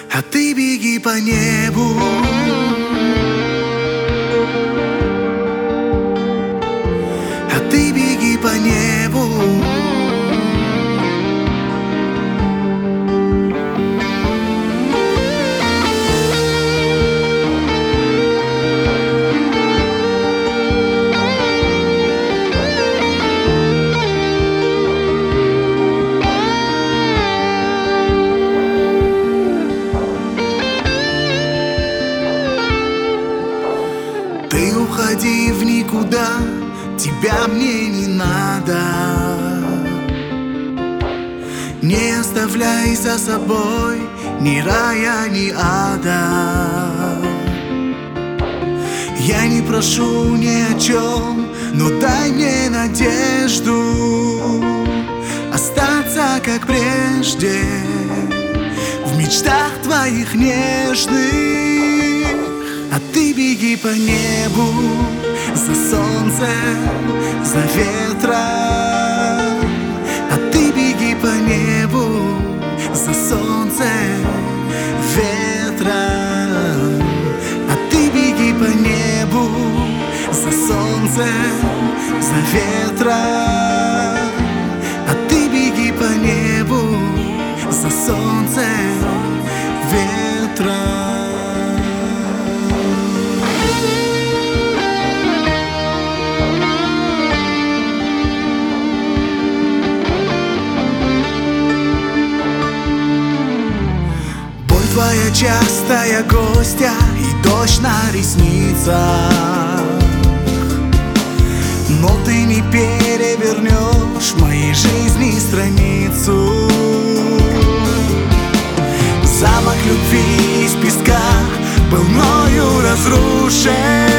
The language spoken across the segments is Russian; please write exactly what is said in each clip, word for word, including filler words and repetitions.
а ты беги по небу. А ты беги по небу. Ты уходи в никуда, тебя мне не надо. Не оставляй за собой ни рая, ни ада. Я не прошу ни о чем, но дай мне надежду остаться как прежде в мечтах твоих нежных. А ты беги по небу, за солнцем, за ветром. А ты беги по небу, за солнцем, ветром. А ты беги по небу, за солнцем, за ветром. А ты беги по небу, за солнцем, ветром. Твоя частая гостья и дождь на ресницах, но ты не перевернешь в моей жизни страницу. Замок любви из песка был мною разрушен.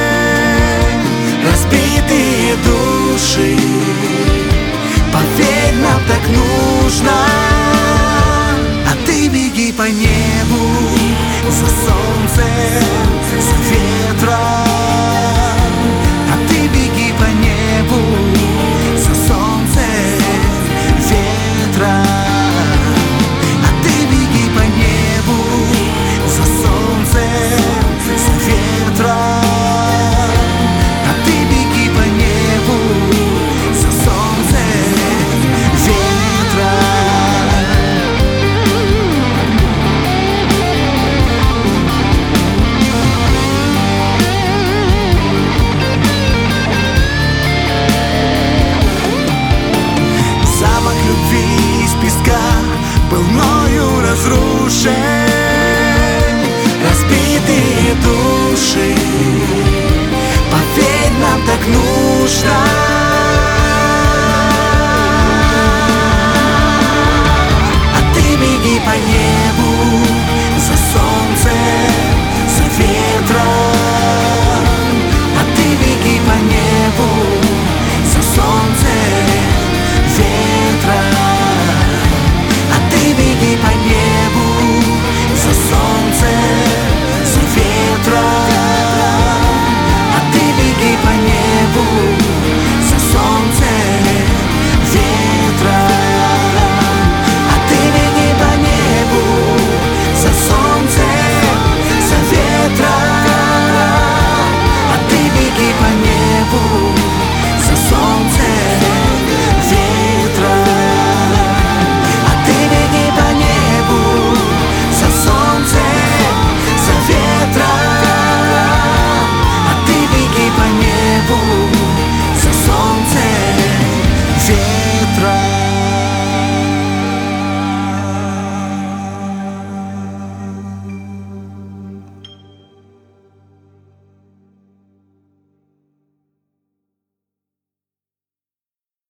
Разбитые души, поверь, нам так нужно. А ты беги по небу, за солнцем, за ветром. А ты беги по небу, за солнцем, ветром. А ты беги по небу, за солнцем, за ветром. А ты беги по небу, за солнцем, ветром. Был мною разрушен. Разбитые души, поверь, нам так нужно. А ты беги по небу,